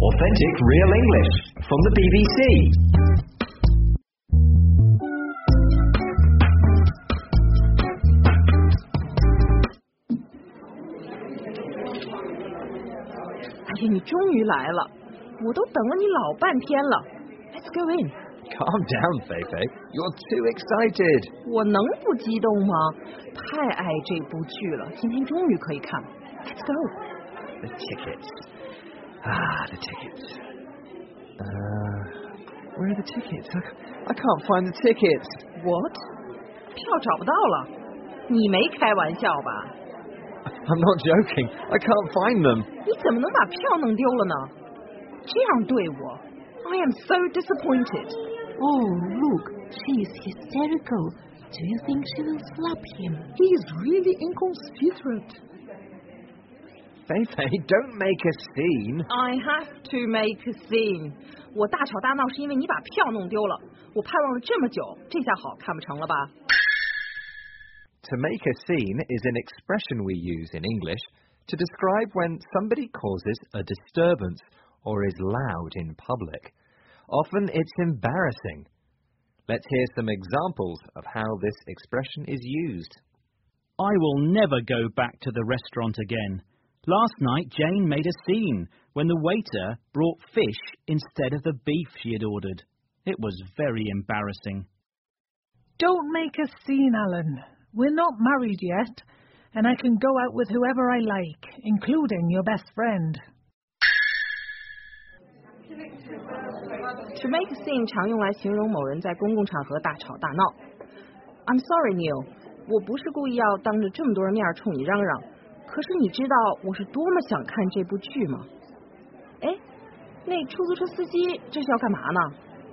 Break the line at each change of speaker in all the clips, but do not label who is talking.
Authentic Real English from the BBC.
Hey, 你终于来了，我都等了你老半天了。Let's go in.
Calm down, Feifei. You're too excited.
我能不激动吗？太爱这部剧了，今天终于可以看了。Let's go.
The tickets. The tickets. Where are the tickets? I can't find the tickets.
What? 票找不到了？你没开玩笑吧？
I'm not joking. I can't find them.
你怎么能把票弄丢了呢？这样对我 I am so disappointed.
Oh, look, she is hysterical. Do you think she will slap him?
He is really inconsiderate.
Feifei, don't make a scene.
I have to make a scene. 我大吵大闹是因为你把票弄丢了。我盼望了这么久，这下好看不成了吧？
To make a scene is an expression we use in English to describe when somebody causes a disturbance or is loud in public. Often it's embarrassing. Let's hear some examples of how this expression is used.
I will never go back to the restaurant again. Last night Jane made a scene when the waiter brought fish instead of the beef she had ordered. It was very embarrassing.
Don't make a scene, Alan. We're not married yet, and I can go out with whoever I like, including your best friend.
To make a scene 常用来形容某人在公共场合大吵大闹。I'm sorry, Neil. 我不是故意要当着这么多人面冲你嚷嚷，可是你知道我是多么想看这部剧吗？哎，那出租车司机这是要干嘛呢？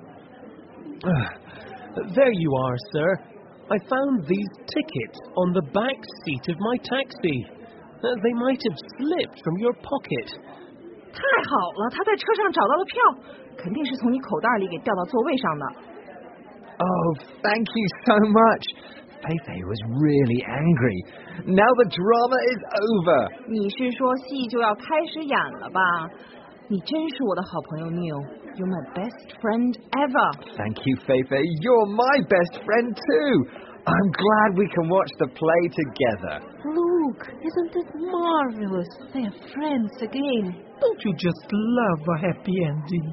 There you are, sir. I found these tickets on the back seat of my taxi. They might have slipped from your pocket.
太好了，他在车上找到了票，肯定是从你口袋里给掉到座位上的。
Oh, thank you so much. Feifei was really angry. Now the drama is over.
你是说戏就要开始演了吧？你真是我的好朋友 Neil. You're my best friend ever.
Thank you, Feifei. You're my best friend too. I'm glad we can watch the play together.
Look, isn't it marvelous? They are friends again.
Don't you just love a happy ending?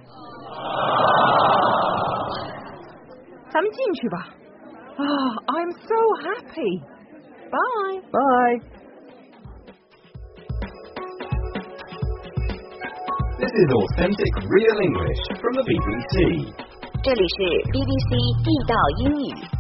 咱们进去吧。I'm so happy. Bye.
Bye. This is Authentic Real English from the BBC.
这里是 BBC 地道英语。